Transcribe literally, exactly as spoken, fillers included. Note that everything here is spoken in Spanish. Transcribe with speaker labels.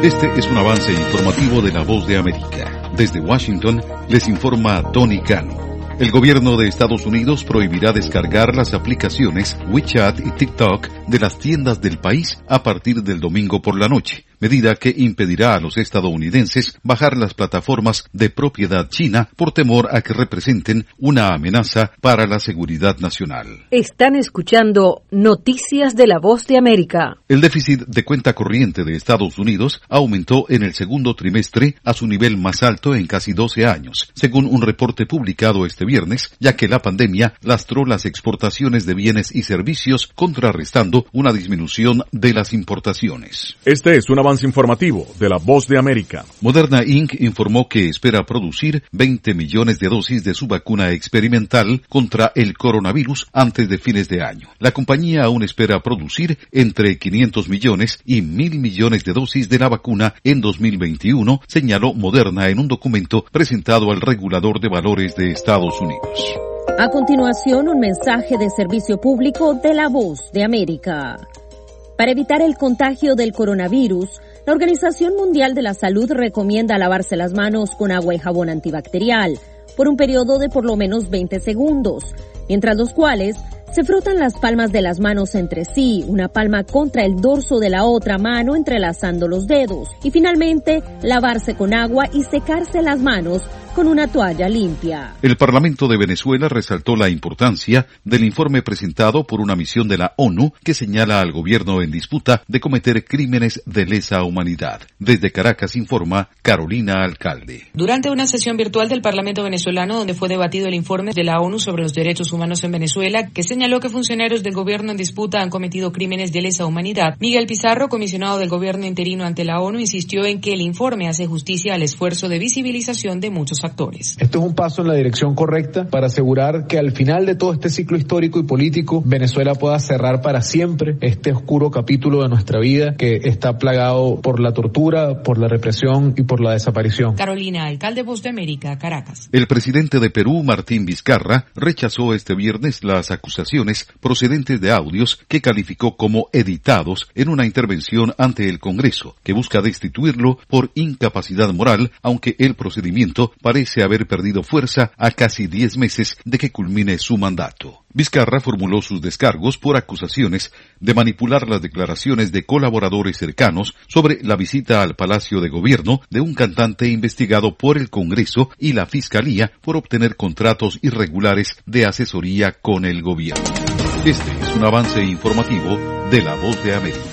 Speaker 1: Este es un avance informativo de La Voz de América. Desde Washington les informa Tony Cano. El gobierno de Estados Unidos prohibirá descargar las aplicaciones WeChat y TikTok de las tiendas del país a partir del domingo por la noche, medida que impedirá a los estadounidenses bajar las plataformas de propiedad china por temor a que representen una amenaza para la seguridad nacional.
Speaker 2: Están escuchando Noticias de La Voz de América.
Speaker 1: El déficit de cuenta corriente de Estados Unidos aumentó en el segundo trimestre a su nivel más alto en casi doce años, según un reporte publicado este viernes, ya que la pandemia lastró las exportaciones de bienes y servicios, contrarrestando una disminución de las importaciones.
Speaker 3: Este es un avance informativo de La Voz de América.
Speaker 1: Moderna incorporated informó que espera producir veinte millones de dosis de su vacuna experimental contra el coronavirus antes de fines de año. La compañía aún espera producir entre quinientos millones y mil millones de dosis de la vacuna en dos mil veintiuno, señaló Moderna en un documento presentado al regulador de valores de Estados Unidos.
Speaker 4: A continuación, un mensaje de servicio público de La Voz de América. Para evitar el contagio del coronavirus, la Organización Mundial de la Salud recomienda lavarse las manos con agua y jabón antibacterial por un periodo de por lo menos veinte segundos, mientras los cuales se frotan las palmas de las manos entre sí, una palma contra el dorso de la otra mano entrelazando los dedos, y finalmente lavarse con agua y secarse las manos con una toalla limpia.
Speaker 1: El Parlamento de Venezuela resaltó la importancia del informe presentado por una misión de la ONU que señala al gobierno en disputa de cometer crímenes de lesa humanidad. Desde Caracas informa Carolina Alcalde.
Speaker 5: Durante una sesión virtual del Parlamento venezolano donde fue debatido el informe de la ONU sobre los derechos humanos en Venezuela, que señaló que funcionarios del gobierno en disputa han cometido crímenes de lesa humanidad, Miguel Pizarro, comisionado del gobierno interino ante la ONU, insistió en que el informe hace justicia al esfuerzo de visibilización de muchos actores.
Speaker 6: Esto es un paso en la dirección correcta para asegurar que al final de todo este ciclo histórico y político, Venezuela pueda cerrar para siempre este oscuro capítulo de nuestra vida que está plagado por la tortura, por la represión y por la desaparición.
Speaker 5: Carolina Alcalde, Voz de América, Caracas.
Speaker 1: El presidente de Perú, Martín Vizcarra, rechazó este viernes las acusaciones procedentes de audios que calificó como editados en una intervención ante el Congreso, que busca destituirlo por incapacidad moral, aunque el procedimiento parece haber perdido fuerza a casi diez meses de que culmine su mandato. Vizcarra formuló sus descargos por acusaciones de manipular las declaraciones de colaboradores cercanos sobre la visita al Palacio de Gobierno de un cantante investigado por el Congreso y la Fiscalía por obtener contratos irregulares de asesoría con el gobierno. Este es un avance informativo de La Voz de América.